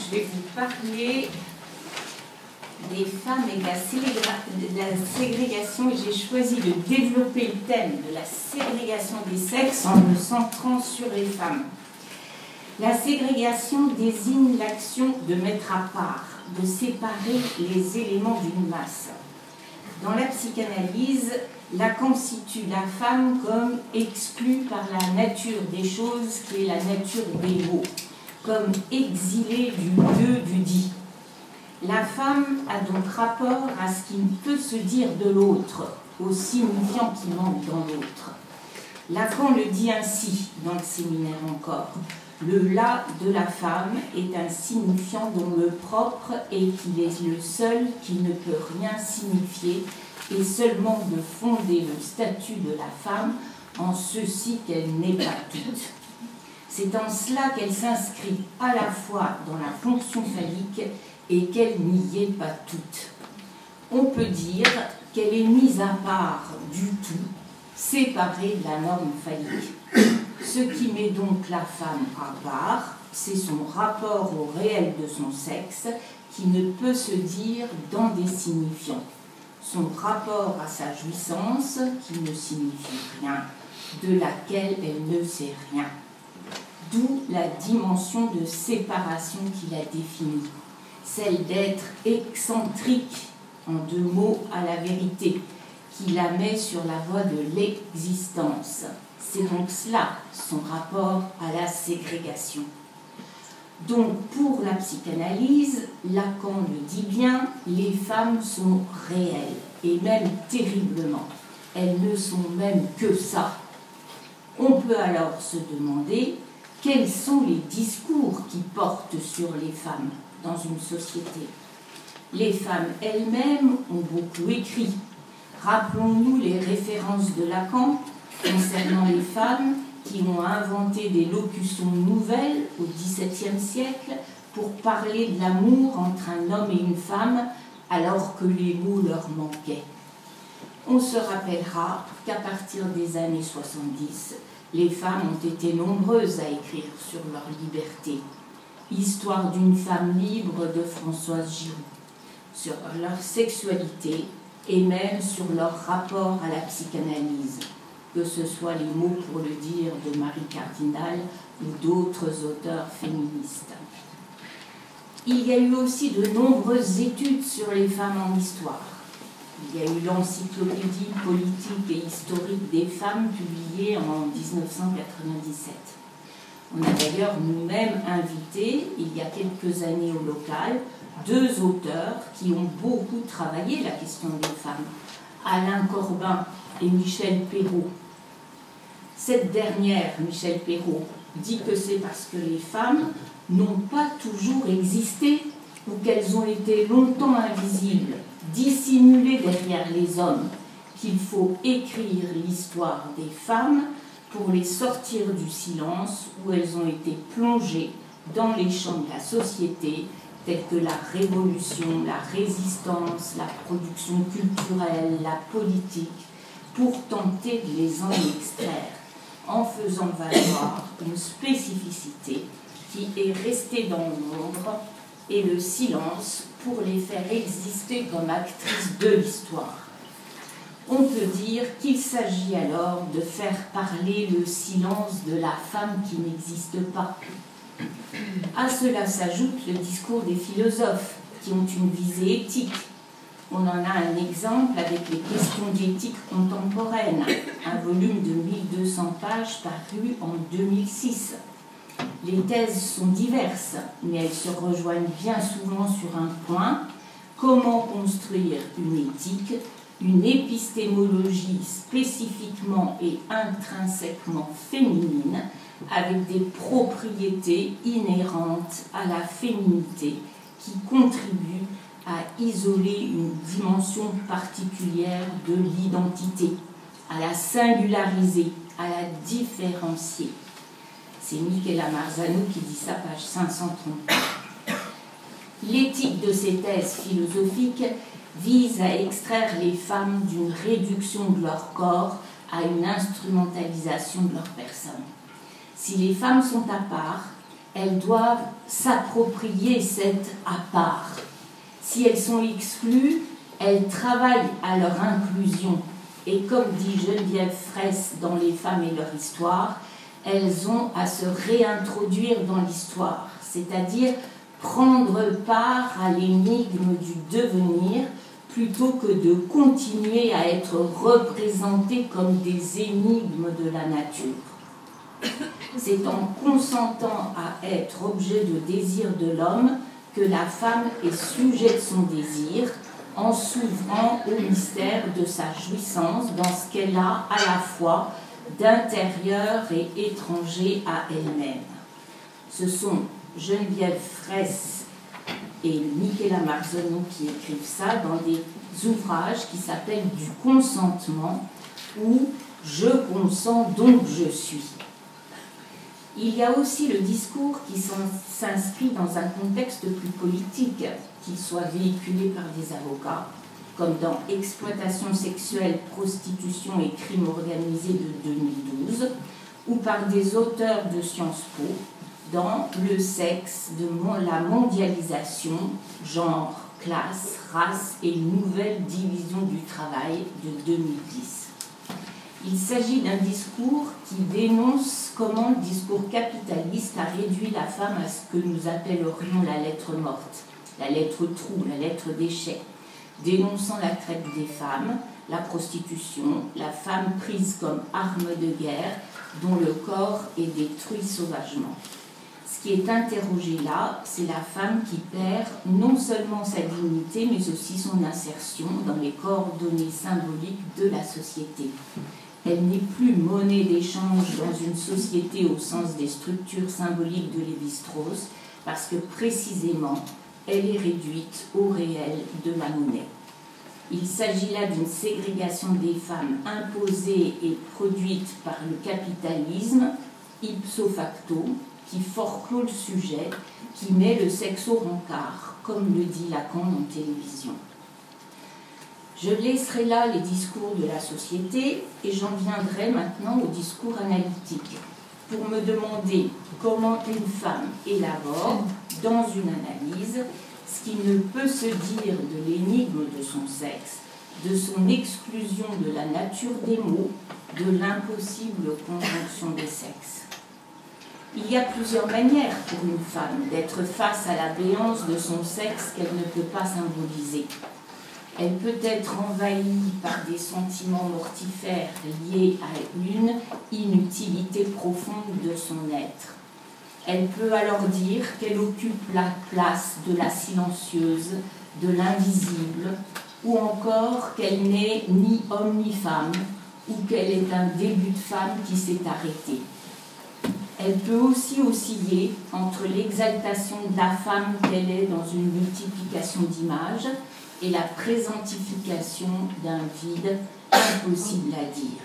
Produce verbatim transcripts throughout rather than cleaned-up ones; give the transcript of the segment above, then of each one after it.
je vais vous parler des femmes et de la, de la ségrégation. Et j'ai choisi de développer le thème de la ségrégation des sexes en me centrant sur les femmes. La ségrégation désigne l'action de mettre à part, de séparer les éléments d'une masse. Dans la psychanalyse, Lacan situe la femme comme exclue par la nature des choses, qui est la nature des mots, comme exilée du lieu du dit. La femme a donc rapport à ce qui peut se dire de l'autre, au signifiant qui manque dans l'autre. Lacan le dit ainsi dans le séminaire encore. Le là de la femme est un signifiant dont le propre est qu'il est le seul qui ne peut rien signifier et seulement de fonder le statut de la femme en ceci qu'elle n'est pas toute. C'est en cela qu'elle s'inscrit à la fois dans la fonction phallique et qu'elle n'y est pas toute. On peut dire qu'elle est mise à part du tout, séparée de la norme phallique. Ce qui met donc la femme à part, c'est son rapport au réel de son sexe qui ne peut se dire dans des signifiants. Son rapport à sa jouissance qui ne signifie rien, de laquelle elle ne sait rien. D'où la dimension de séparation qu'il a définie, celle d'être excentrique, en deux mots, à la vérité, qui la met sur la voie de l'existence. C'est donc cela, son rapport à la ségrégation. Donc, pour la psychanalyse, Lacan le dit bien, les femmes sont réelles, et même terriblement. Elles ne sont même que ça. On peut alors se demander quels sont les discours qui portent sur les femmes dans une société. Les femmes elles-mêmes ont beaucoup écrit. Rappelons-nous les références de Lacan concernant les femmes qui ont inventé des locutions nouvelles au dix-septième siècle pour parler de l'amour entre un homme et une femme alors que les mots leur manquaient. On se rappellera qu'à partir des années soixante-dix, les femmes ont été nombreuses à écrire sur leur liberté. Histoire d'une femme libre de Françoise Giroud, sur leur sexualité et même sur leur rapport à la psychanalyse, que ce soit les mots pour le dire de Marie Cardinal ou d'autres auteurs féministes. Il y a eu aussi de nombreuses études sur les femmes en histoire. Il y a eu l'encyclopédie politique et historique des femmes publiée en mille neuf cent quatre-vingt-dix-sept. On a d'ailleurs nous-mêmes invité, il y a quelques années au local, deux auteurs qui ont beaucoup travaillé la question des femmes, Alain Corbin et Michel Perrault. Cette dernière, Michel Perrault, dit que c'est parce que les femmes n'ont pas toujours existé ou qu'elles ont été longtemps invisibles, dissimulées derrière les hommes, qu'il faut écrire l'histoire des femmes pour les sortir du silence où elles ont été plongées dans les champs de la société, tels que la révolution, la résistance, la production culturelle, la politique, pour tenter de les en extraire, en faisant valoir une spécificité qui est restée dans l'ombre et le silence pour les faire exister comme actrices de l'histoire. On peut dire qu'il s'agit alors de faire parler le silence de la femme qui n'existe pas. À cela s'ajoute le discours des philosophes qui ont une visée éthique. On en a un exemple avec les questions d'éthique contemporaine, un volume de mille deux cents pages paru en deux mille six. Les thèses sont diverses, mais elles se rejoignent bien souvent sur un point: comment construire une éthique, une épistémologie spécifiquement et intrinsèquement féminine, avec des propriétés inhérentes à la féminité qui contribuent à isoler une dimension particulière de l'identité, à la singulariser, à la différencier. C'est Michela Marzano qui dit ça, page cinq cent trente. L'éthique de ces thèses philosophiques vise à extraire les femmes d'une réduction de leur corps à une instrumentalisation de leur personne. Si les femmes sont à part, elles doivent s'approprier cette à part. Si elles sont exclues, elles travaillent à leur inclusion. Et comme dit Geneviève Fraisse dans Les femmes et leur histoire, elles ont à se réintroduire dans l'histoire, c'est-à-dire prendre part à l'énigme du devenir plutôt que de continuer à être représentées comme des énigmes de la nature. C'est en consentant à être objet de désir de l'homme que la femme est sujet de son désir, en s'ouvrant au mystère de sa jouissance dans ce qu'elle a à la fois d'intérieur et étranger à elle-même. Ce sont Geneviève Fraisse et Michela Marzoni qui écrivent ça dans des ouvrages qui s'appellent Du consentement ou Je consens donc je suis. Il y a aussi le discours qui s'inscrit dans un contexte plus politique, qu'il soit véhiculé par des avocats, comme dans Exploitation sexuelle, prostitution et crime organisé de deux mille douze, ou par des auteurs de Sciences Po, dans Le sexe de la mondialisation, genre, classe, race et nouvelle division du travail de deux mille dix. Il s'agit d'un discours qui dénonce comment le discours capitaliste a réduit la femme à ce que nous appellerions la lettre morte, la lettre trou, la lettre déchet, dénonçant la traite des femmes, la prostitution, la femme prise comme arme de guerre dont le corps est détruit sauvagement. Ce qui est interrogé là, c'est la femme qui perd non seulement sa dignité, mais aussi son insertion dans les coordonnées symboliques de la société. Elle n'est plus monnaie d'échange dans une société au sens des structures symboliques de Lévi-Strauss, parce que précisément, elle est réduite au réel de la monnaie. Il s'agit là d'une ségrégation des femmes imposée et produite par le capitalisme, ipso facto, qui forclôt le sujet, qui met le sexe au rencard, comme le dit Lacan en télévision. Je laisserai là les discours de la société et j'en viendrai maintenant au discours analytique, pour me demander comment une femme élabore, dans une analyse, ce qui ne peut se dire de l'énigme de son sexe, de son exclusion de la nature des mots, de l'impossible conjonction des sexes. Il y a plusieurs manières pour une femme d'être face à la béance de son sexe qu'elle ne peut pas symboliser. Elle peut être envahie par des sentiments mortifères liés à une inutilité profonde de son être. Elle peut alors dire qu'elle occupe la place de la silencieuse, de l'invisible, ou encore qu'elle n'est ni homme ni femme, ou qu'elle est un début de femme qui s'est arrêté. Elle peut aussi osciller entre l'exaltation de la femme qu'elle est dans une multiplication d'images et la présentification d'un vide impossible à dire.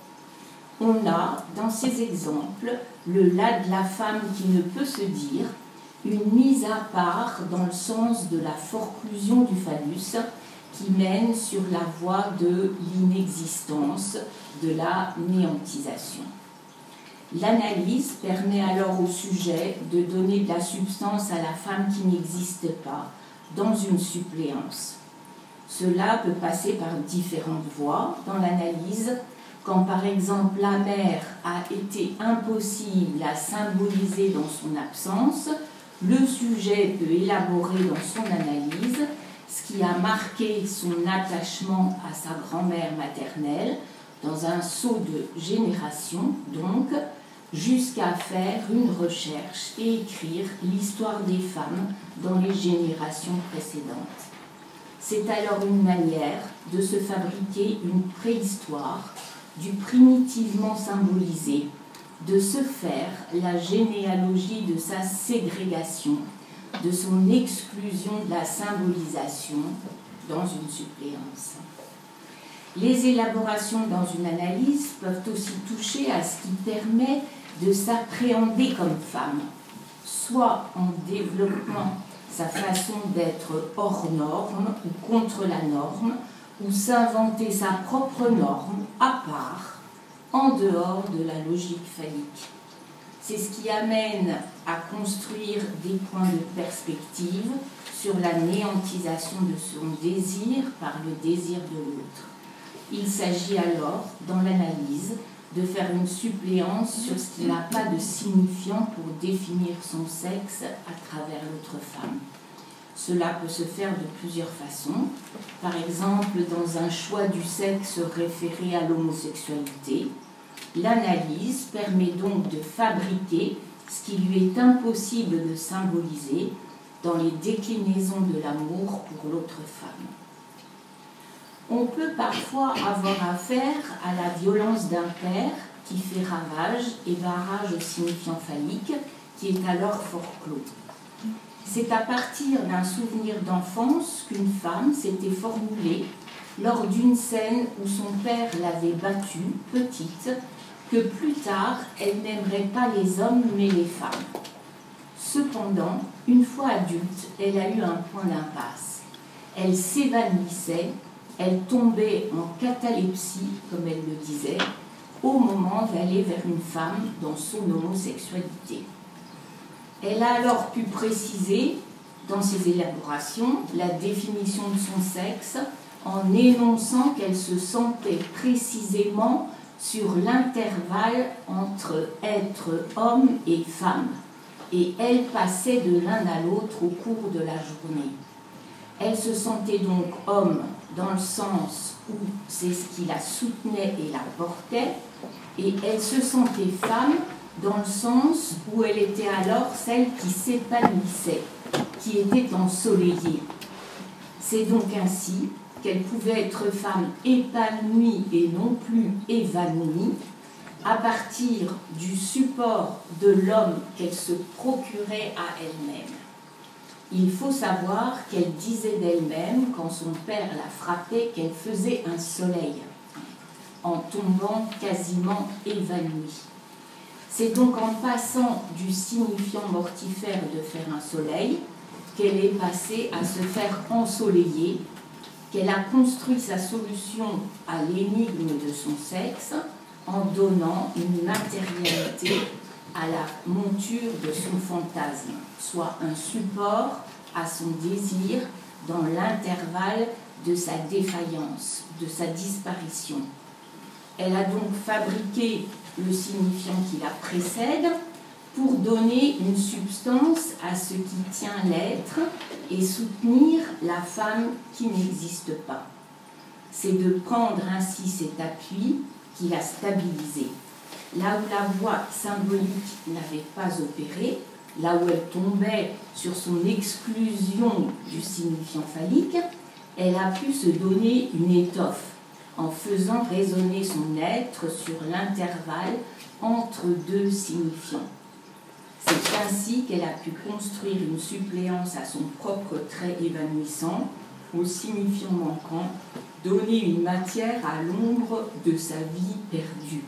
On a, dans ces exemples, le là de la femme qui ne peut se dire, une mise à part dans le sens de la forclusion du phallus qui mène sur la voie de l'inexistence, de la néantisation. L'analyse permet alors au sujet de donner de la substance à la femme qui n'existe pas, dans une suppléance. Cela peut passer par différentes voies dans l'analyse, quand par exemple la mère a été impossible à symboliser dans son absence, le sujet peut élaborer dans son analyse ce qui a marqué son attachement à sa grand-mère maternelle, dans un saut de génération donc, jusqu'à faire une recherche et écrire l'histoire des femmes dans les générations précédentes. C'est alors une manière de se fabriquer une préhistoire du primitivement symbolisé, de se faire la généalogie de sa ségrégation, de son exclusion de la symbolisation dans une suppléance. Les élaborations dans une analyse peuvent aussi toucher à ce qui permet de s'appréhender comme femme, soit en développant sa façon d'être hors norme ou contre la norme, ou s'inventer sa propre norme à part, en dehors de la logique phallique. C'est ce qui amène à construire des points de perspective sur la néantisation de son désir par le désir de l'autre. Il s'agit alors, dans l'analyse, de faire une suppléance sur ce qui n'a pas de signifiant pour définir son sexe à travers l'autre femme. Cela peut se faire de plusieurs façons. Par exemple, dans un choix du sexe référé à l'homosexualité, l'analyse permet donc de fabriquer ce qui lui est impossible de symboliser dans les déclinaisons de l'amour pour l'autre femme. On peut parfois avoir affaire à la violence d'un père qui fait ravage et barrage au signifiant phallique qui est alors fort clos. C'est à partir d'un souvenir d'enfance qu'une femme s'était formulée lors d'une scène où son père l'avait battue, petite, que plus tard, elle n'aimerait pas les hommes mais les femmes. Cependant, une fois adulte, elle a eu un point d'impasse. Elle s'évanouissait, elle tombait en catalepsie, comme elle le disait, au moment d'aller vers une femme dans son homosexualité. Elle a alors pu préciser, dans ses élaborations, la définition de son sexe en énonçant qu'elle se sentait précisément sur l'intervalle entre être homme et femme, et elle passait de l'un à l'autre au cours de la journée. Elle se sentait donc homme dans le sens où c'est ce qui la soutenait et la portait, et elle se sentait femme dans le sens où elle était alors celle qui s'épanouissait, qui était ensoleillée. C'est donc ainsi qu'elle pouvait être femme épanouie et non plus évanouie, à partir du support de l'homme qu'elle se procurait à elle-même. Il faut savoir qu'elle disait d'elle-même, quand son père la frappait, qu'elle faisait un soleil, en tombant quasiment évanouie. C'est donc en passant du signifiant mortifère de faire un soleil qu'elle est passée à se faire ensoleiller, qu'elle a construit sa solution à l'énigme de son sexe en donnant une matérialité à la monture de son fantasme, soit un support à son désir dans l'intervalle de sa défaillance, de sa disparition. Elle a donc fabriqué le signifiant qui la précède pour donner une substance à ce qui tient l'être et soutenir la femme qui n'existe pas. C'est de prendre ainsi cet appui qui l'a stabilisée. Là où la voie symbolique n'avait pas opéré, là où elle tombait sur son exclusion du signifiant phallique, elle a pu se donner une étoffe en faisant résonner son être sur l'intervalle entre deux signifiants. C'est ainsi qu'elle a pu construire une suppléance à son propre trait évanouissant, au signifiant manquant, donner une matière à l'ombre de sa vie perdue.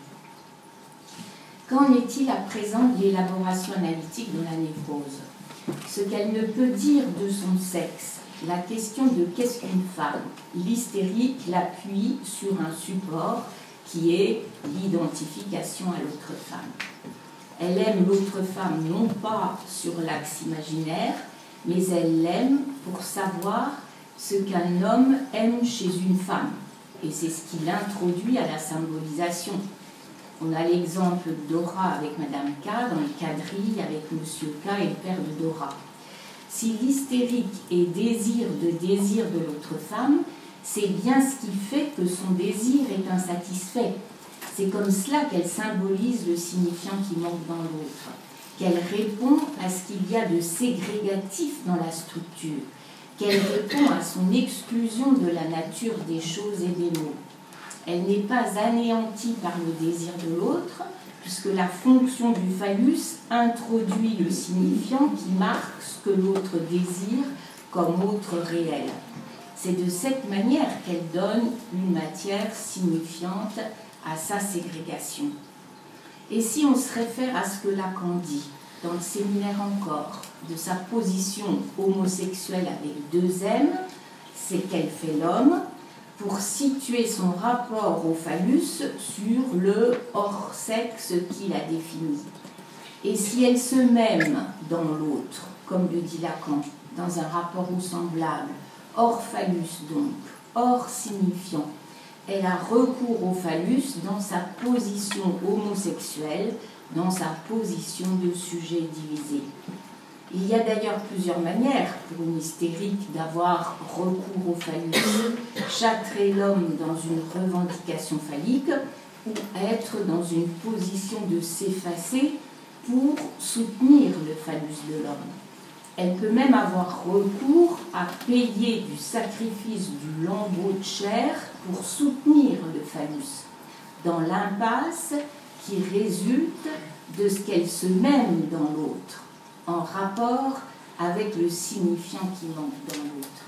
Qu'en est-il à présent de l'élaboration analytique de la névrose? Ce qu'elle ne peut dire de son sexe, la question de qu'est-ce qu'une femme, l'hystérique l'appuie sur un support qui est l'identification à l'autre femme. Elle aime l'autre femme non pas sur l'axe imaginaire, mais elle l'aime pour savoir ce qu'un homme aime chez une femme. Et c'est ce qui l'introduit à la symbolisation. On a l'exemple de Dora avec Madame K, dans le quadrille avec Monsieur K et le père de Dora. Si l'hystérique est désir de désir de l'autre femme, c'est bien ce qui fait que son désir est insatisfait. C'est comme cela qu'elle symbolise le signifiant qui manque dans l'autre, qu'elle répond à ce qu'il y a de ségrégatif dans la structure, qu'elle répond à son exclusion de la nature des choses et des mots. Elle n'est pas anéantie par le désir de l'autre, puisque la fonction du phallus introduit le signifiant qui marque ce que l'autre désire comme autre réel. C'est de cette manière qu'elle donne une matière signifiante à sa ségrégation. Et si on se réfère à ce que Lacan dit, dans le séminaire encore, de sa position homosexuelle avec deux M, c'est qu'elle fait l'homme pour situer son rapport au phallus sur le hors-sexe qui la définit. Et si elle se mème dans l'autre, comme le dit Lacan, dans un rapport au semblable, hors phallus donc, hors signifiant, elle a recours au phallus dans sa position homosexuelle, dans sa position de sujet divisé. Il y a d'ailleurs plusieurs manières pour une hystérique d'avoir recours au phallus. Châtrer l'homme dans une revendication phallique ou être dans une position de s'effacer pour soutenir le phallus de l'homme. Elle peut même avoir recours à payer du sacrifice du lambeau de chair pour soutenir le phallus, dans l'impasse qui résulte de ce qu'elle se mème dans l'autre, en rapport avec le signifiant qui manque dans l'autre.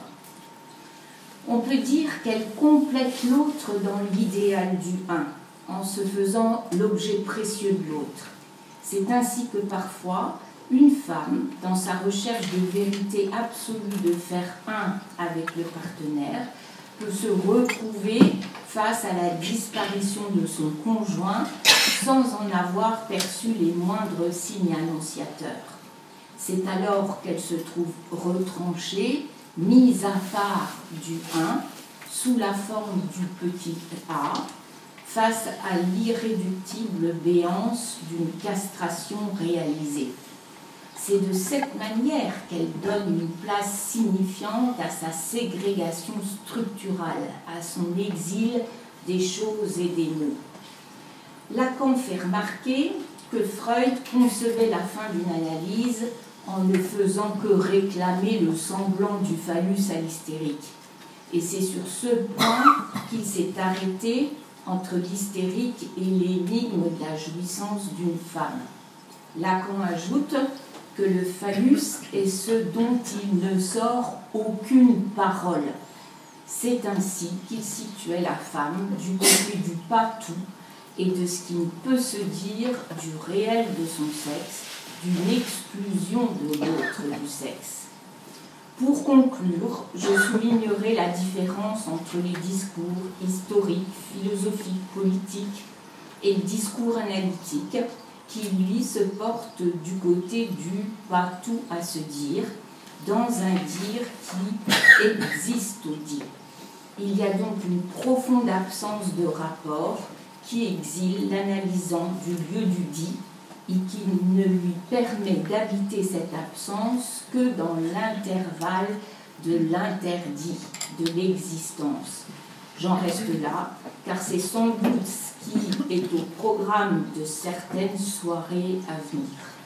On peut dire qu'elle complète l'autre dans l'idéal du un, en se faisant l'objet précieux de l'autre. C'est ainsi que parfois, une femme, dans sa recherche de vérité absolue de faire un avec le partenaire, peut se retrouver face à la disparition de son conjoint sans en avoir perçu les moindres signes annonciateurs. C'est alors qu'elle se trouve retranchée, mise à part du un, sous la forme du petit a, face à l'irréductible béance d'une castration réalisée. C'est de cette manière qu'elle donne une place signifiante à sa ségrégation structurale, à son exil des choses et des mots. Lacan fait remarquer que Freud concevait la fin d'une analyse en ne faisant que réclamer le semblant du phallus à l'hystérique. Et c'est sur ce point qu'il s'est arrêté entre l'hystérique et l'énigme de la jouissance d'une femme. Lacan ajoute que le phallus est ce dont il ne sort aucune parole. C'est ainsi qu'il situait la femme du côté du pas-tout et de ce qui ne peut se dire du réel de son sexe, d'une exclusion de l'autre du sexe. Pour conclure, je soulignerai la différence entre les discours historiques, philosophiques, politiques et le discours analytique qui, lui, se porte du côté du pas tout à se dire, dans un dire qui existe au dit. Il y a donc une profonde absence de rapport qui exile l'analysant du lieu du dit et qui ne lui permet d'habiter cette absence que dans l'intervalle de l'interdit, de l'existence. J'en reste là, car c'est sans doute ce qui est au programme de certaines soirées à venir.